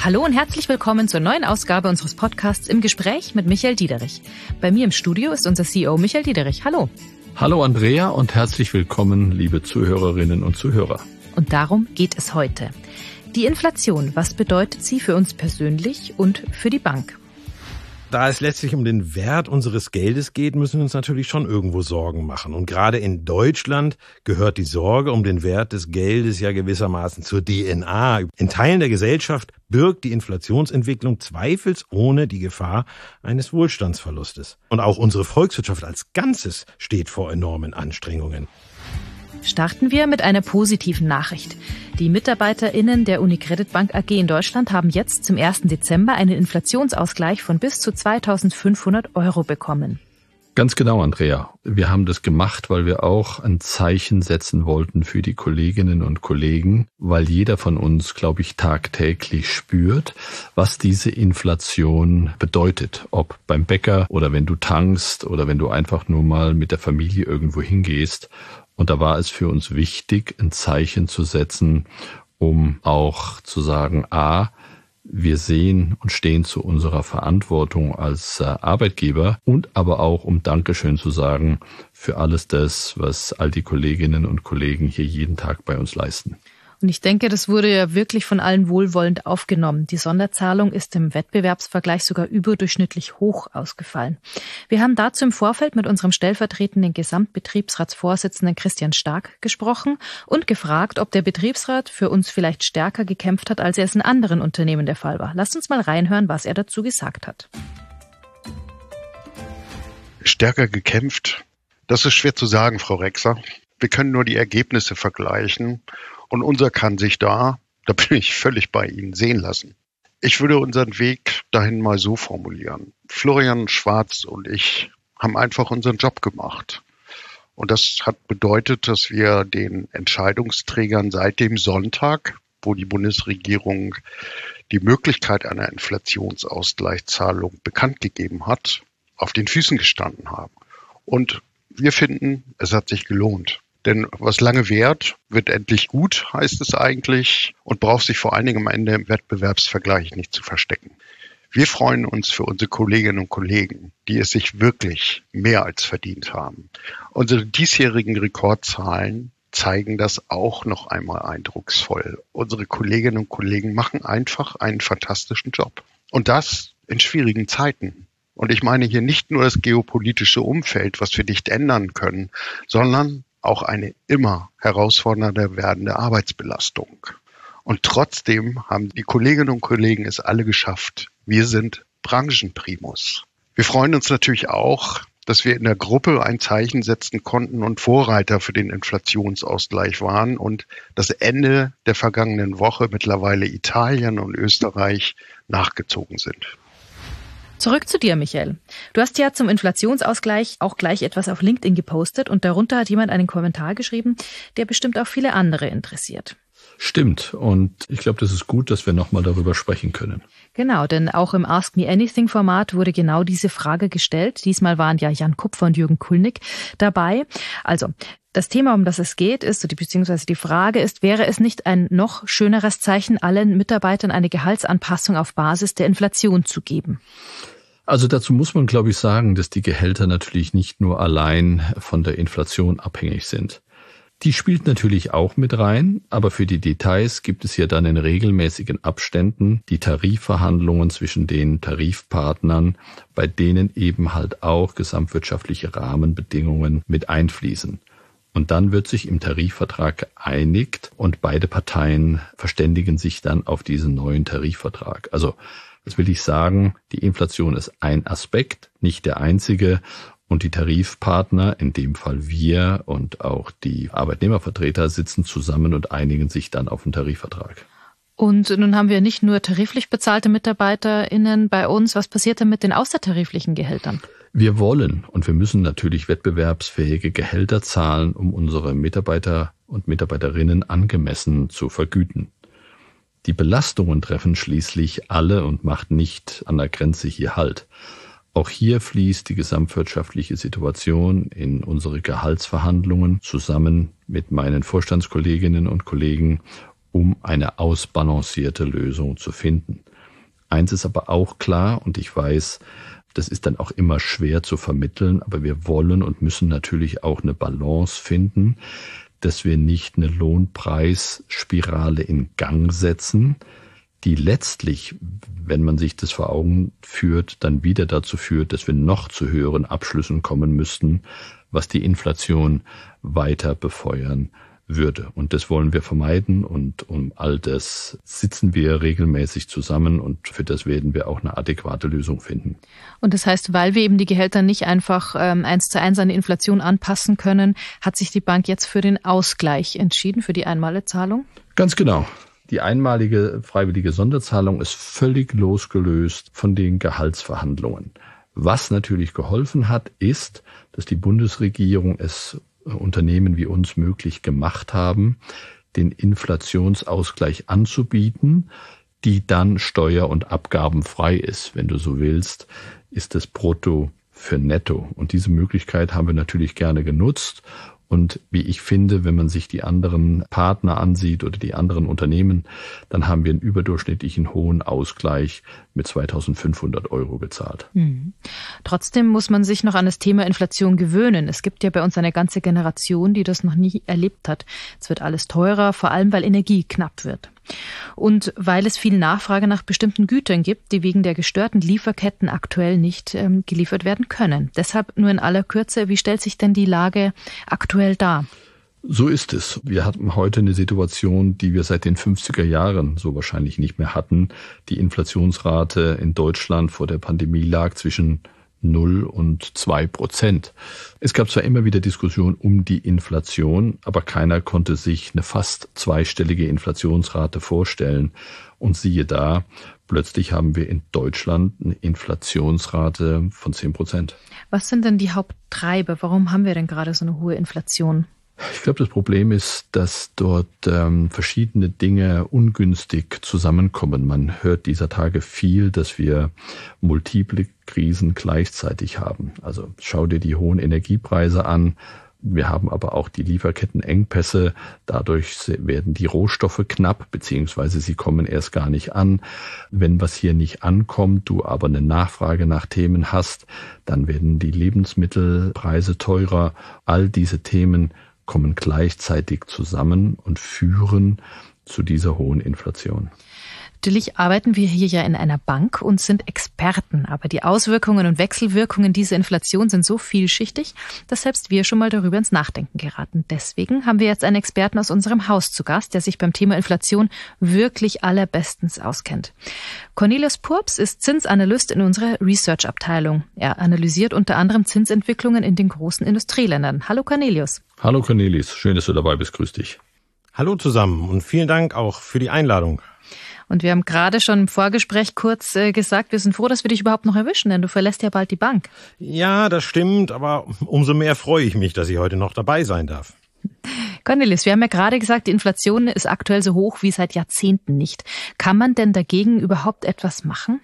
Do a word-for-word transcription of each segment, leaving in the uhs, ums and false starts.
Hallo und herzlich willkommen zur neuen Ausgabe unseres Podcasts Im Gespräch mit Michael Diederich. Bei mir im Studio ist unser C E O Michael Diederich. Hallo. Hallo Andrea und herzlich willkommen, liebe Zuhörerinnen und Zuhörer. Und darum geht es heute. Die Inflation, was bedeutet sie für uns persönlich und für die Bank? Da es letztlich um den Wert unseres Geldes geht, müssen wir uns natürlich schon irgendwo Sorgen machen. Und gerade in Deutschland gehört die Sorge um den Wert des Geldes ja gewissermaßen zur D N A. In Teilen der Gesellschaft birgt die Inflationsentwicklung zweifelsohne die Gefahr eines Wohlstandsverlustes. Und auch unsere Volkswirtschaft als Ganzes steht vor enormen Anstrengungen. Starten wir mit einer positiven Nachricht. Die MitarbeiterInnen der UniCredit Bank A G in Deutschland haben jetzt zum ersten Dezember einen Inflationsausgleich von bis zu zweitausendfünfhundert Euro bekommen. Ganz genau, Andrea. Wir haben das gemacht, weil wir auch ein Zeichen setzen wollten für die Kolleginnen und Kollegen, weil jeder von uns, glaube ich, tagtäglich spürt, was diese Inflation bedeutet. Ob beim Bäcker oder wenn du tankst oder wenn du einfach nur mal mit der Familie irgendwo hingehst. Und da war es für uns wichtig, ein Zeichen zu setzen, um auch zu sagen, a, wir sehen und stehen zu unserer Verantwortung als Arbeitgeber und aber auch, um Dankeschön zu sagen für alles das, was all die Kolleginnen und Kollegen hier jeden Tag bei uns leisten. Und ich denke, das wurde ja wirklich von allen wohlwollend aufgenommen. Die Sonderzahlung ist im Wettbewerbsvergleich sogar überdurchschnittlich hoch ausgefallen. Wir haben dazu im Vorfeld mit unserem stellvertretenden Gesamtbetriebsratsvorsitzenden Christian Stark gesprochen und gefragt, ob der Betriebsrat für uns vielleicht stärker gekämpft hat, als er es in anderen Unternehmen der Fall war. Lasst uns mal reinhören, was er dazu gesagt hat. Stärker gekämpft? Das ist schwer zu sagen, Frau Rexer. Wir können nur die Ergebnisse vergleichen. Und unser kann sich da, da bin ich völlig bei Ihnen, sehen lassen. Ich würde unseren Weg dahin mal so formulieren. Florian Schwarz und ich haben einfach unseren Job gemacht. Und das hat bedeutet, dass wir den Entscheidungsträgern seit dem Sonntag, wo die Bundesregierung die Möglichkeit einer Inflationsausgleichszahlung bekannt gegeben hat, auf den Füßen gestanden haben. Und wir finden, es hat sich gelohnt. Denn was lange währt, wird endlich gut, heißt es eigentlich, und braucht sich vor allen Dingen am Ende im Wettbewerbsvergleich nicht zu verstecken. Wir freuen uns für unsere Kolleginnen und Kollegen, die es sich wirklich mehr als verdient haben. Unsere diesjährigen Rekordzahlen zeigen das auch noch einmal eindrucksvoll. Unsere Kolleginnen und Kollegen machen einfach einen fantastischen Job. Und das in schwierigen Zeiten. Und ich meine hier nicht nur das geopolitische Umfeld, was wir nicht ändern können, sondern auch eine immer herausfordernder werdende Arbeitsbelastung. Und trotzdem haben die Kolleginnen und Kollegen es alle geschafft. Wir sind Branchenprimus. Wir freuen uns natürlich auch, dass wir in der Gruppe ein Zeichen setzen konnten und Vorreiter für den Inflationsausgleich waren und das Ende der vergangenen Woche mittlerweile Italien und Österreich nachgezogen sind. Zurück zu dir, Michael. Du hast ja zum Inflationsausgleich auch gleich etwas auf LinkedIn gepostet und darunter hat jemand einen Kommentar geschrieben, der bestimmt auch viele andere interessiert. Stimmt, und ich glaube, das ist gut, dass wir nochmal darüber sprechen können. Genau, denn auch im Ask Me Anything Format wurde genau diese Frage gestellt. Diesmal waren ja Jan Kupfer und Jürgen Kulnig dabei. Also, das Thema, um das es geht, ist, beziehungsweise die Frage ist, wäre es nicht ein noch schöneres Zeichen, allen Mitarbeitern eine Gehaltsanpassung auf Basis der Inflation zu geben? Also dazu muss man, glaube ich, sagen, dass die Gehälter natürlich nicht nur allein von der Inflation abhängig sind. Die spielt natürlich auch mit rein, aber für die Details gibt es ja dann in regelmäßigen Abständen die Tarifverhandlungen zwischen den Tarifpartnern, bei denen eben halt auch gesamtwirtschaftliche Rahmenbedingungen mit einfließen. Und dann wird sich im Tarifvertrag geeinigt und beide Parteien verständigen sich dann auf diesen neuen Tarifvertrag. Also, das will ich sagen, die Inflation ist ein Aspekt, nicht der einzige. Und die Tarifpartner, in dem Fall wir und auch die Arbeitnehmervertreter, sitzen zusammen und einigen sich dann auf den Tarifvertrag. Und nun haben wir nicht nur tariflich bezahlte MitarbeiterInnen bei uns. Was passiert denn mit den außertariflichen Gehältern? Wir wollen und wir müssen natürlich wettbewerbsfähige Gehälter zahlen, um unsere Mitarbeiter und Mitarbeiterinnen angemessen zu vergüten. Die Belastungen treffen schließlich alle und macht nicht an der Grenze hier Halt. Auch hier fließt die gesamtwirtschaftliche Situation in unsere Gehaltsverhandlungen zusammen mit meinen Vorstandskolleginnen und Kollegen, um eine ausbalancierte Lösung zu finden. Eins ist aber auch klar, und ich weiß, das ist dann auch immer schwer zu vermitteln, aber wir wollen und müssen natürlich auch eine Balance finden, dass wir nicht eine Lohnpreisspirale in Gang setzen, die letztlich, wenn man sich das vor Augen führt, dann wieder dazu führt, dass wir noch zu höheren Abschlüssen kommen müssten, was die Inflation weiter befeuern würde. Und das wollen wir vermeiden, und um all das sitzen wir regelmäßig zusammen, und für das werden wir auch eine adäquate Lösung finden. Und das heißt, weil wir eben die Gehälter nicht einfach ähm, eins zu eins an die Inflation anpassen können, hat sich die Bank jetzt für den Ausgleich entschieden, für die Einmalzahlung? Ganz genau. Die einmalige freiwillige Sonderzahlung ist völlig losgelöst von den Gehaltsverhandlungen. Was natürlich geholfen hat, ist, dass die Bundesregierung es Unternehmen wie uns möglich gemacht haben, den Inflationsausgleich anzubieten, die dann steuer- und abgabenfrei ist. Wenn du so willst, ist das Brutto für Netto. Und diese Möglichkeit haben wir natürlich gerne genutzt. Und wie ich finde, wenn man sich die anderen Partner ansieht oder die anderen Unternehmen, dann haben wir einen überdurchschnittlichen hohen Ausgleich mit zweitausendfünfhundert Euro gezahlt. Mhm. Trotzdem muss man sich noch an das Thema Inflation gewöhnen. Es gibt ja bei uns eine ganze Generation, die das noch nie erlebt hat. Es wird alles teurer, vor allem weil Energie knapp wird. Und weil es viel Nachfrage nach bestimmten Gütern gibt, die wegen der gestörten Lieferketten aktuell nicht ähm, geliefert werden können. Deshalb nur in aller Kürze, wie stellt sich denn die Lage aktuell dar? So ist es. Wir haben heute eine Situation, die wir seit den fünfziger Jahren so wahrscheinlich nicht mehr hatten. Die Inflationsrate in Deutschland vor der Pandemie lag zwischen null und zwei Prozent. Es gab zwar immer wieder Diskussionen um die Inflation, aber keiner konnte sich eine fast zweistellige Inflationsrate vorstellen. Und siehe da, plötzlich haben wir in Deutschland eine Inflationsrate von zehn Prozent. Was sind denn die Haupttreiber? Warum haben wir denn gerade so eine hohe Inflation? Ich glaube, das Problem ist, dass dort ähm, verschiedene Dinge ungünstig zusammenkommen. Man hört dieser Tage viel, dass wir multiple Krisen gleichzeitig haben. Also schau dir die hohen Energiepreise an. Wir haben aber auch die Lieferkettenengpässe. Dadurch werden die Rohstoffe knapp, beziehungsweise sie kommen erst gar nicht an. Wenn was hier nicht ankommt, du aber eine Nachfrage nach Themen hast, dann werden die Lebensmittelpreise teurer. All diese Themen kommen gleichzeitig zusammen und führen zu dieser hohen Inflation. Natürlich arbeiten wir hier ja in einer Bank und sind Experten, aber die Auswirkungen und Wechselwirkungen dieser Inflation sind so vielschichtig, dass selbst wir schon mal darüber ins Nachdenken geraten. Deswegen haben wir jetzt einen Experten aus unserem Haus zu Gast, der sich beim Thema Inflation wirklich allerbestens auskennt. Cornelius Purps ist Zinsanalyst in unserer Research-Abteilung. Er analysiert unter anderem Zinsentwicklungen in den großen Industrieländern. Hallo Cornelius. Hallo Cornelius, schön, dass du dabei bist. Grüß dich. Hallo zusammen und vielen Dank auch für die Einladung. Und wir haben gerade schon im Vorgespräch kurz äh, gesagt, wir sind froh, dass wir dich überhaupt noch erwischen, denn du verlässt ja bald die Bank. Ja, das stimmt, aber umso mehr freue ich mich, dass ich heute noch dabei sein darf. Cornelius, wir haben ja gerade gesagt, die Inflation ist aktuell so hoch wie seit Jahrzehnten nicht. Kann man denn dagegen überhaupt etwas machen?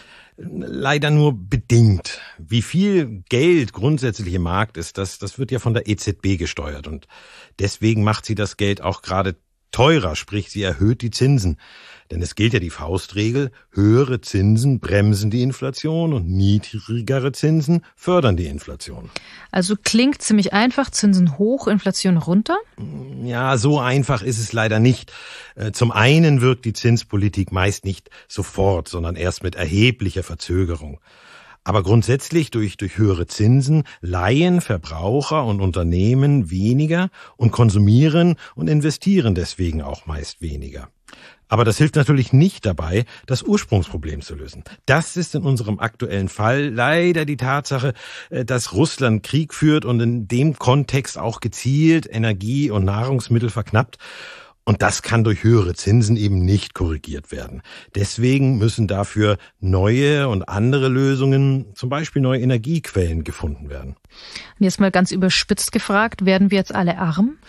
Leider nur bedingt. Wie viel Geld grundsätzlich im Markt ist, das, das wird ja von der E Z B gesteuert. Und deswegen macht sie das Geld auch gerade teurer, sprich sie erhöht die Zinsen. Denn es gilt ja die Faustregel, höhere Zinsen bremsen die Inflation und niedrigere Zinsen fördern die Inflation. Also klingt ziemlich einfach, Zinsen hoch, Inflation runter? Ja, so einfach ist es leider nicht. Zum einen wirkt die Zinspolitik meist nicht sofort, sondern erst mit erheblicher Verzögerung. Aber grundsätzlich durch, durch höhere Zinsen leihen Verbraucher und Unternehmen weniger und konsumieren und investieren deswegen auch meist weniger. Aber das hilft natürlich nicht dabei, das Ursprungsproblem zu lösen. Das ist in unserem aktuellen Fall leider die Tatsache, dass Russland Krieg führt und in dem Kontext auch gezielt Energie und Nahrungsmittel verknappt. Und das kann durch höhere Zinsen eben nicht korrigiert werden. Deswegen müssen dafür neue und andere Lösungen, zum Beispiel neue Energiequellen, gefunden werden. Und jetzt mal ganz überspitzt gefragt, werden wir jetzt alle arm?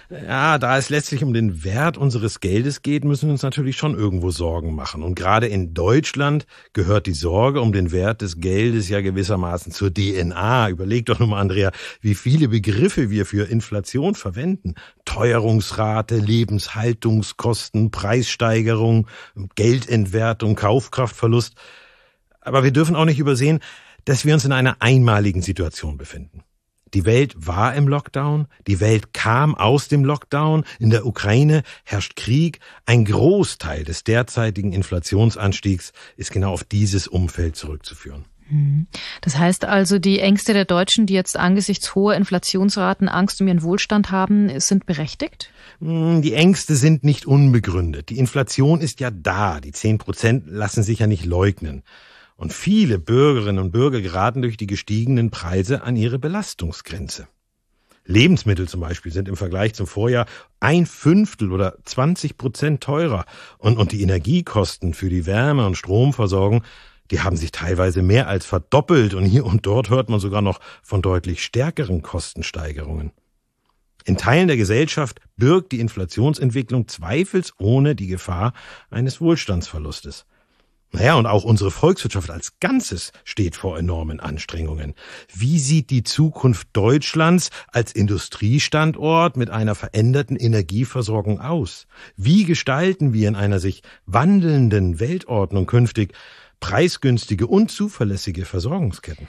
Ja, da es letztlich um den Wert unseres Geldes geht, müssen wir uns natürlich schon irgendwo Sorgen machen. Und gerade in Deutschland gehört die Sorge um den Wert des Geldes ja gewissermaßen zur D N A. Überleg doch nur mal, Andrea, wie viele Begriffe wir für Inflation verwenden. Teuerungsrate, Lebenshaltungskosten, Preissteigerung, Geldentwertung, Kaufkraftverlust. Aber wir dürfen auch nicht übersehen, dass wir uns in einer einmaligen Situation befinden. Die Welt war im Lockdown, die Welt kam aus dem Lockdown, in der Ukraine herrscht Krieg. Ein Großteil des derzeitigen Inflationsanstiegs ist genau auf dieses Umfeld zurückzuführen. Das heißt also, die Ängste der Deutschen, die jetzt angesichts hoher Inflationsraten Angst um ihren Wohlstand haben, sind berechtigt? Die Ängste sind nicht unbegründet. Die Inflation ist ja da, die zehn Prozent lassen sich ja nicht leugnen. Und viele Bürgerinnen und Bürger geraten durch die gestiegenen Preise an ihre Belastungsgrenze. Lebensmittel zum Beispiel sind im Vergleich zum Vorjahr ein Fünftel oder zwanzig Prozent teurer. Und, und die Energiekosten für die Wärme- und Stromversorgung, die haben sich teilweise mehr als verdoppelt. Und hier und dort hört man sogar noch von deutlich stärkeren Kostensteigerungen. In Teilen der Gesellschaft birgt die Inflationsentwicklung zweifelsohne die Gefahr eines Wohlstandsverlustes. Naja, und auch unsere Volkswirtschaft als Ganzes steht vor enormen Anstrengungen. Wie sieht die Zukunft Deutschlands als Industriestandort mit einer veränderten Energieversorgung aus? Wie gestalten wir in einer sich wandelnden Weltordnung künftig preisgünstige und zuverlässige Versorgungsketten?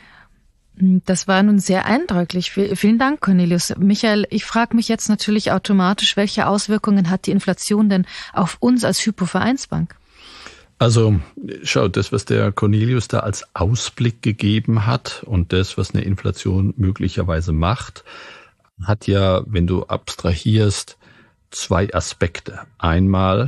Das war nun sehr eindrücklich. Vielen Dank, Cornelius. Michael, ich frage mich jetzt natürlich automatisch, welche Auswirkungen hat die Inflation denn auf uns als Hypo-Vereinsbank? Also schau, das, was der Cornelius da als Ausblick gegeben hat und das, was eine Inflation möglicherweise macht, hat ja, wenn du abstrahierst, zwei Aspekte. Einmal,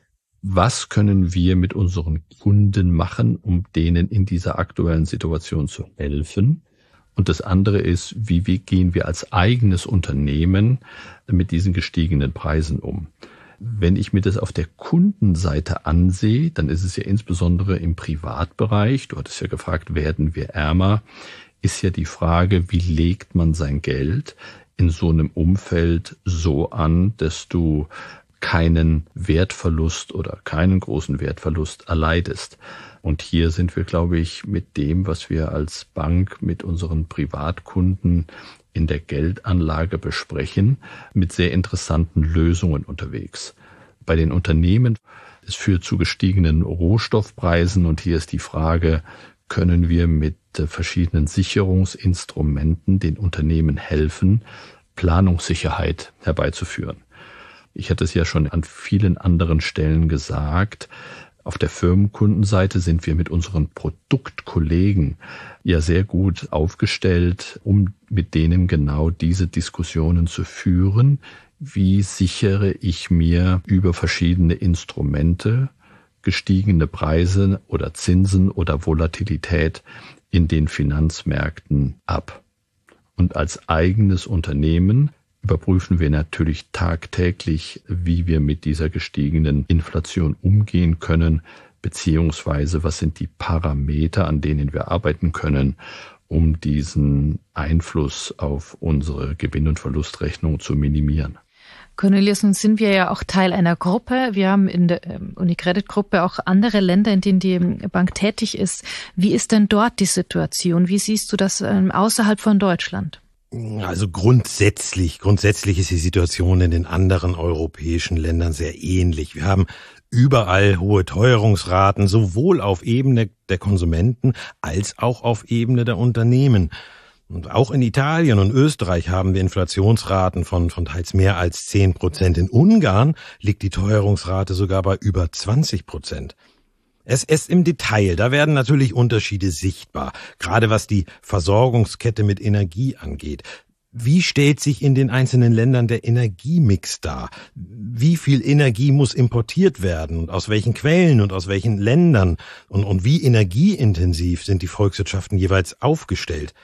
was können wir mit unseren Kunden machen, um denen in dieser aktuellen Situation zu helfen? Und das andere ist, wie, wie gehen wir als eigenes Unternehmen mit diesen gestiegenen Preisen um? Wenn ich mir das auf der Kundenseite ansehe, dann ist es ja insbesondere im Privatbereich, du hattest ja gefragt, werden wir ärmer, ist ja die Frage, wie legt man sein Geld in so einem Umfeld so an, dass du keinen Wertverlust oder keinen großen Wertverlust erleidest. Und hier sind wir, glaube ich, mit dem, was wir als Bank mit unseren Privatkunden in der Geldanlage besprechen, mit sehr interessanten Lösungen unterwegs. Bei den Unternehmen, es führt zu gestiegenen Rohstoffpreisen und hier ist die Frage, können wir mit verschiedenen Sicherungsinstrumenten den Unternehmen helfen, Planungssicherheit herbeizuführen. Ich hatte es ja schon an vielen anderen Stellen gesagt, auf der Firmenkundenseite sind wir mit unseren Produktkollegen ja sehr gut aufgestellt, um mit denen genau diese Diskussionen zu führen. Wie sichere ich mir über verschiedene Instrumente gestiegene Preise oder Zinsen oder Volatilität in den Finanzmärkten ab? Und als eigenes Unternehmen überprüfen wir natürlich tagtäglich, wie wir mit dieser gestiegenen Inflation umgehen können, beziehungsweise was sind die Parameter, an denen wir arbeiten können, um diesen Einfluss auf unsere Gewinn- und Verlustrechnung zu minimieren. Cornelius, nun sind wir ja auch Teil einer Gruppe. Wir haben in der UniCredit-Gruppe auch andere Länder, in denen die Bank tätig ist. Wie ist denn dort die Situation? Wie siehst du das außerhalb von Deutschland? Also grundsätzlich, grundsätzlich ist die Situation in den anderen europäischen Ländern sehr ähnlich. Wir haben überall hohe Teuerungsraten, sowohl auf Ebene der Konsumenten als auch auf Ebene der Unternehmen. Und auch in Italien und Österreich haben wir Inflationsraten von, von teils mehr als zehn Prozent. In Ungarn liegt die Teuerungsrate sogar bei über zwanzig Prozent. Es ist im Detail, da werden natürlich Unterschiede sichtbar, gerade was die Versorgungskette mit Energie angeht. Wie stellt sich in den einzelnen Ländern der Energiemix dar? Wie viel Energie muss importiert werden und aus welchen Quellen und aus welchen Ländern? Und, und wie energieintensiv sind die Volkswirtschaften jeweils aufgestellt?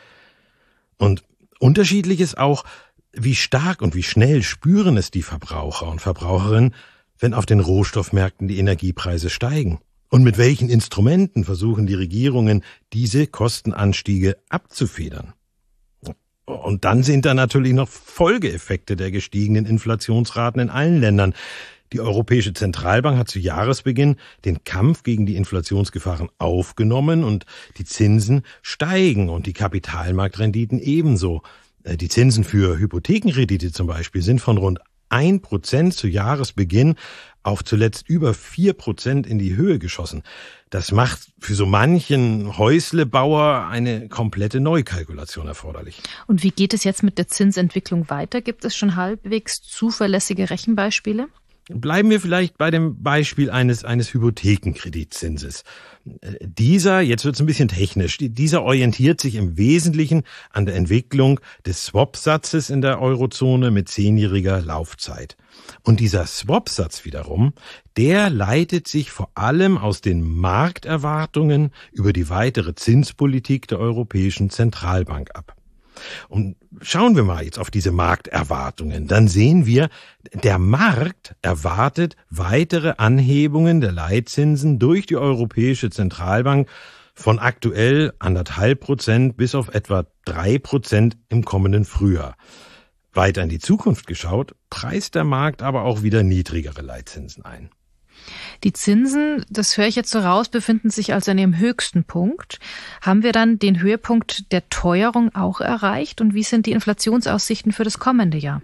Und unterschiedlich ist auch, wie stark und wie schnell spüren es die Verbraucher und Verbraucherinnen, wenn auf den Rohstoffmärkten die Energiepreise steigen. Und mit welchen Instrumenten versuchen die Regierungen, diese Kostenanstiege abzufedern? Und dann sind da natürlich noch Folgeeffekte der gestiegenen Inflationsraten in allen Ländern. Die Europäische Zentralbank hat zu Jahresbeginn den Kampf gegen die Inflationsgefahren aufgenommen und die Zinsen steigen und die Kapitalmarktrenditen ebenso. Die Zinsen für Hypothekenkredite zum Beispiel sind von rund ein Prozent zu Jahresbeginn auf zuletzt über vier Prozent in die Höhe geschossen. Das macht für so manchen Häuslebauer eine komplette Neukalkulation erforderlich. Und wie geht es jetzt mit der Zinsentwicklung weiter? Gibt es schon halbwegs zuverlässige Rechenbeispiele? Bleiben wir vielleicht bei dem Beispiel eines, eines Hypothekenkreditzinses. Dieser, jetzt wird es ein bisschen technisch, dieser orientiert sich im Wesentlichen an der Entwicklung des Swap-Satzes in der Eurozone mit zehnjähriger Laufzeit. Und dieser Swap-Satz wiederum, der leitet sich vor allem aus den Markterwartungen über die weitere Zinspolitik der Europäischen Zentralbank ab. Und schauen wir mal jetzt auf diese Markterwartungen. Dann sehen wir, der Markt erwartet weitere Anhebungen der Leitzinsen durch die Europäische Zentralbank von aktuell anderthalb Prozent bis auf etwa drei Prozent im kommenden Frühjahr. Weiter in die Zukunft geschaut, preist der Markt aber auch wieder niedrigere Leitzinsen ein. Die Zinsen, das höre ich jetzt so raus, befinden sich also an ihrem höchsten Punkt. Haben wir dann den Höhepunkt der Teuerung auch erreicht? Und wie sind die Inflationsaussichten für das kommende Jahr?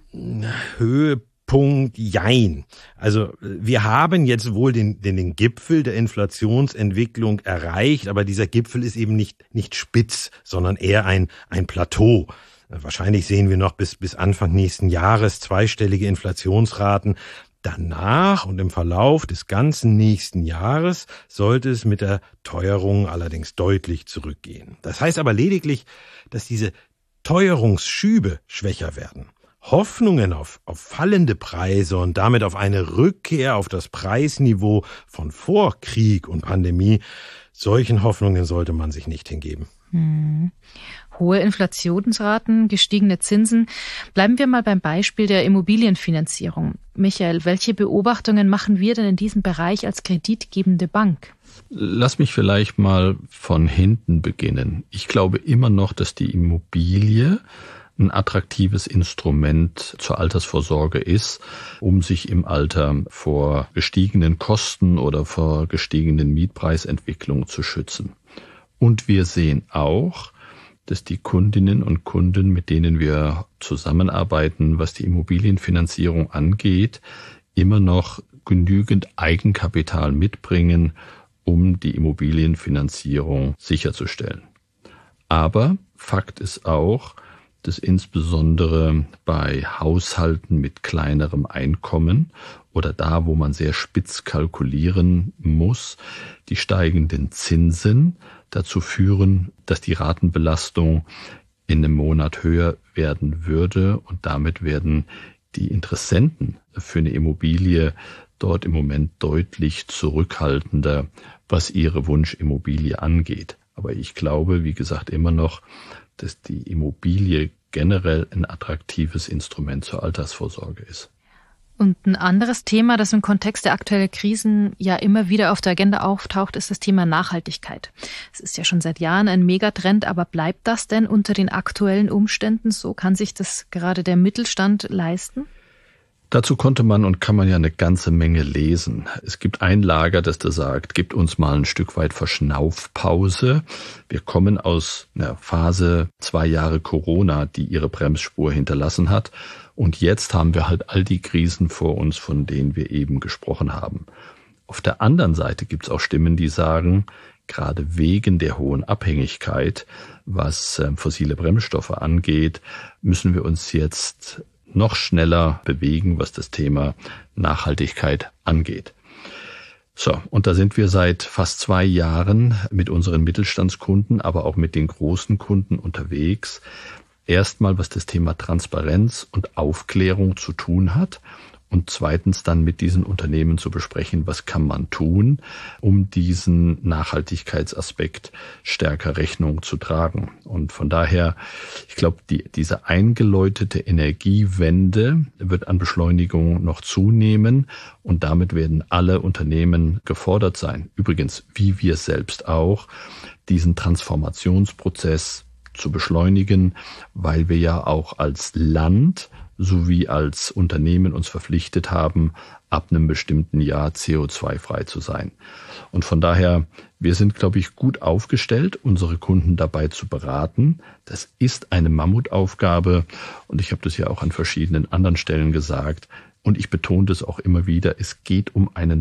Höhepunkt, jein. Also wir haben jetzt wohl den, den, den Gipfel der Inflationsentwicklung erreicht, aber dieser Gipfel ist eben nicht, nicht spitz, sondern eher ein, ein Plateau. Wahrscheinlich sehen wir noch bis, bis Anfang nächsten Jahres zweistellige Inflationsraten. Danach und im Verlauf des ganzen nächsten Jahres sollte es mit der Teuerung allerdings deutlich zurückgehen. Das heißt aber lediglich, dass diese Teuerungsschübe schwächer werden. Hoffnungen auf, auf fallende Preise und damit auf eine Rückkehr auf das Preisniveau von vor Krieg und Pandemie, solchen Hoffnungen sollte man sich nicht hingeben. Hm. Hohe Inflationsraten, gestiegene Zinsen. Bleiben wir mal beim Beispiel der Immobilienfinanzierung. Michael, welche Beobachtungen machen wir denn in diesem Bereich als kreditgebende Bank? Lass mich vielleicht mal von hinten beginnen. Ich glaube immer noch, dass die Immobilie ein attraktives Instrument zur Altersvorsorge ist, um sich im Alter vor gestiegenen Kosten oder vor gestiegenen Mietpreisentwicklungen zu schützen. Und wir sehen auch, dass die Kundinnen und Kunden, mit denen wir zusammenarbeiten, was die Immobilienfinanzierung angeht, immer noch genügend Eigenkapital mitbringen, um die Immobilienfinanzierung sicherzustellen. Aber Fakt ist auch, dass insbesondere bei Haushalten mit kleinerem Einkommen oder da, wo man sehr spitz kalkulieren muss, die steigenden Zinsen dazu führen, dass die Ratenbelastung in einem Monat höher werden würde und damit werden die Interessenten für eine Immobilie dort im Moment deutlich zurückhaltender, was ihre Wunschimmobilie angeht. Aber ich glaube, wie gesagt, immer noch, dass die Immobilie generell ein attraktives Instrument zur Altersvorsorge ist. Und ein anderes Thema, das im Kontext der aktuellen Krisen ja immer wieder auf der Agenda auftaucht, ist das Thema Nachhaltigkeit. Es ist ja schon seit Jahren ein Megatrend, aber bleibt das denn unter den aktuellen Umständen so? Kann sich das gerade der Mittelstand leisten? Dazu konnte man und kann man ja eine ganze Menge lesen. Es gibt ein Lager, das da sagt, gibt uns mal ein Stück weit Verschnaufpause. Wir kommen aus einer Phase zwei Jahre Corona, die ihre Bremsspur hinterlassen hat. Und jetzt haben wir halt all die Krisen vor uns, von denen wir eben gesprochen haben. Auf der anderen Seite gibt es auch Stimmen, die sagen, gerade wegen der hohen Abhängigkeit, was fossile Bremsstoffe angeht, müssen wir uns jetzt noch schneller bewegen, was das Thema Nachhaltigkeit angeht. So, und da sind wir seit fast zwei Jahren mit unseren Mittelstandskunden, aber auch mit den großen Kunden unterwegs. Erstmal, was das Thema Transparenz und Aufklärung zu tun hat. Und zweitens dann mit diesen Unternehmen zu besprechen, was kann man tun, um diesen Nachhaltigkeitsaspekt stärker Rechnung zu tragen. Und von daher, ich glaube, die, diese eingeläutete Energiewende wird an Beschleunigung noch zunehmen und damit werden alle Unternehmen gefordert sein. Übrigens, wie wir selbst auch, diesen Transformationsprozess zu beschleunigen, weil wir ja auch als Land sowie als Unternehmen uns verpflichtet haben, ab einem bestimmten Jahr C O zwei frei zu sein. Und von daher, wir sind, glaube ich, gut aufgestellt, unsere Kunden dabei zu beraten. Das ist eine Mammutaufgabe und ich habe das ja auch an verschiedenen anderen Stellen gesagt und ich betone das auch immer wieder, es geht um einen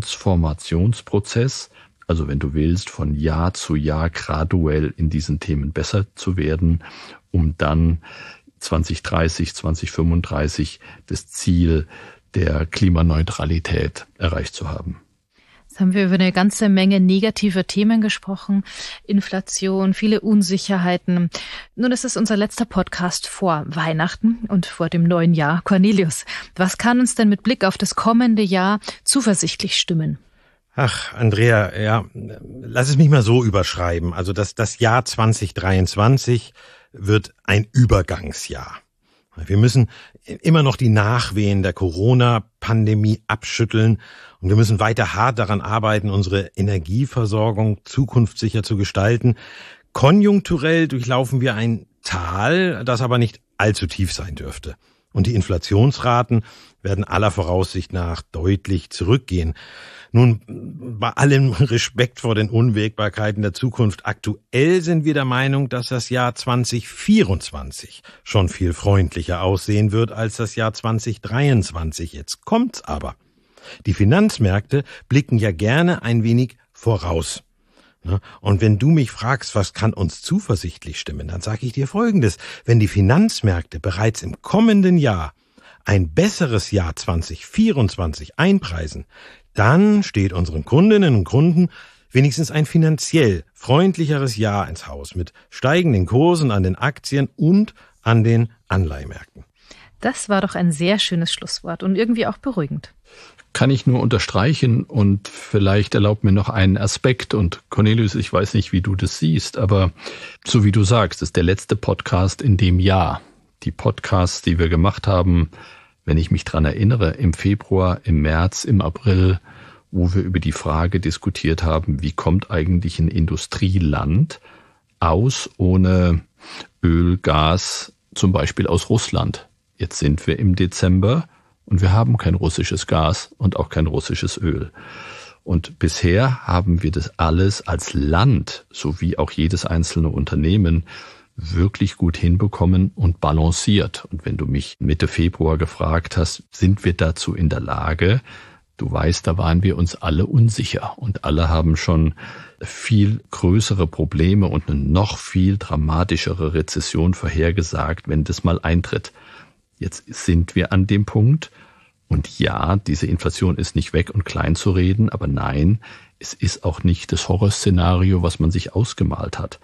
Transformationsprozess, also wenn du willst, von Jahr zu Jahr graduell in diesen Themen besser zu werden, um dann zwanzig dreißig, zwanzig fünfunddreißig das Ziel der Klimaneutralität erreicht zu haben. Jetzt haben wir über eine ganze Menge negativer Themen gesprochen. Inflation, viele Unsicherheiten. Nun ist es unser letzter Podcast vor Weihnachten und vor dem neuen Jahr. Cornelius, was kann uns denn mit Blick auf das kommende Jahr zuversichtlich stimmen? Ach, Andrea, ja, lass es mich mal so überschreiben. Also das, das Jahr zwanzig dreiundzwanzig wird ein Übergangsjahr. Wir müssen immer noch die Nachwehen der Corona-Pandemie abschütteln und wir müssen weiter hart daran arbeiten, unsere Energieversorgung zukunftssicher zu gestalten. Konjunkturell durchlaufen wir ein Tal, das aber nicht allzu tief sein dürfte. Und die Inflationsraten werden aller Voraussicht nach deutlich zurückgehen. Nun, bei allem Respekt vor den Unwägbarkeiten der Zukunft, aktuell sind wir der Meinung, dass das Jahr zwanzig vierundzwanzig schon viel freundlicher aussehen wird als das Jahr zwanzig dreiundzwanzig. Jetzt kommt's aber. Die Finanzmärkte blicken ja gerne ein wenig voraus. Und wenn du mich fragst, was kann uns zuversichtlich stimmen, dann sage ich dir Folgendes. Wenn die Finanzmärkte bereits im kommenden Jahr ein besseres Jahr zwanzig vierundzwanzig einpreisen, dann steht unseren Kundinnen und Kunden wenigstens ein finanziell freundlicheres Jahr ins Haus mit steigenden Kursen an den Aktien und an den Anleihmärkten. Das war doch ein sehr schönes Schlusswort und irgendwie auch beruhigend. Kann ich nur unterstreichen und vielleicht erlaubt mir noch einen Aspekt. Und Cornelius, ich weiß nicht, wie du das siehst, aber so wie du sagst, ist der letzte Podcast in dem Jahr. Die Podcasts, die wir gemacht haben, wenn ich mich dran erinnere, im Februar, im März, im April, wo wir über die Frage diskutiert haben, wie kommt eigentlich ein Industrieland aus ohne Öl, Gas, zum Beispiel aus Russland. Jetzt sind wir im Dezember und wir haben kein russisches Gas und auch kein russisches Öl. Und bisher haben wir das alles als Land, sowie auch jedes einzelne Unternehmen, wirklich gut hinbekommen und balanciert. Und wenn du mich Mitte Februar gefragt hast, sind wir dazu in der Lage? Du weißt, da waren wir uns alle unsicher und alle haben schon viel größere Probleme und eine noch viel dramatischere Rezession vorhergesagt, wenn das mal eintritt. Jetzt sind wir an dem Punkt und ja, diese Inflation ist nicht weg und klein zu reden, aber nein, es ist auch nicht das Horrorszenario, was man sich ausgemalt hat.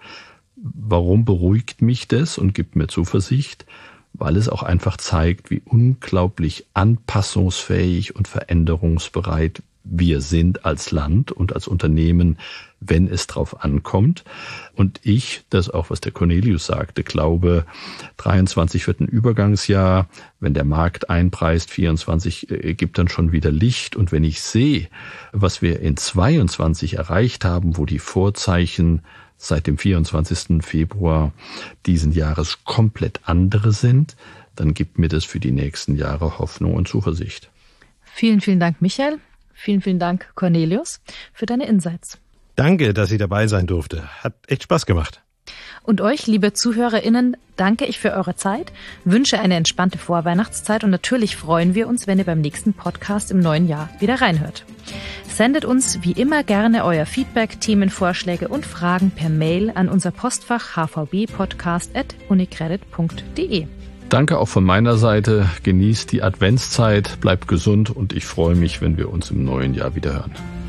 Warum beruhigt mich das und gibt mir Zuversicht? Weil es auch einfach zeigt, wie unglaublich anpassungsfähig und veränderungsbereit wir sind als Land und als Unternehmen, wenn es drauf ankommt. Und ich, das auch, was der Cornelius sagte, glaube, dreiundzwanzig wird ein Übergangsjahr. Wenn der Markt einpreist, vierundzwanzig äh, gibt dann schon wieder Licht. Und wenn ich sehe, was wir in zweiundzwanzig erreicht haben, wo die Vorzeichen seit dem vierundzwanzigsten Februar diesen Jahres komplett andere sind, dann gibt mir das für die nächsten Jahre Hoffnung und Zuversicht. Vielen, vielen Dank, Michael. Vielen, vielen Dank, Cornelius, für deine Insights. Danke, dass ich dabei sein durfte. Hat echt Spaß gemacht. Und euch, liebe ZuhörerInnen, danke ich für eure Zeit, wünsche eine entspannte Vorweihnachtszeit und natürlich freuen wir uns, wenn ihr beim nächsten Podcast im neuen Jahr wieder reinhört. Sendet uns wie immer gerne euer Feedback, Themenvorschläge und Fragen per Mail an unser Postfach h v b podcast at unicredit punkt d e. Danke auch von meiner Seite. Genießt die Adventszeit, bleibt gesund und ich freue mich, wenn wir uns im neuen Jahr wieder hören.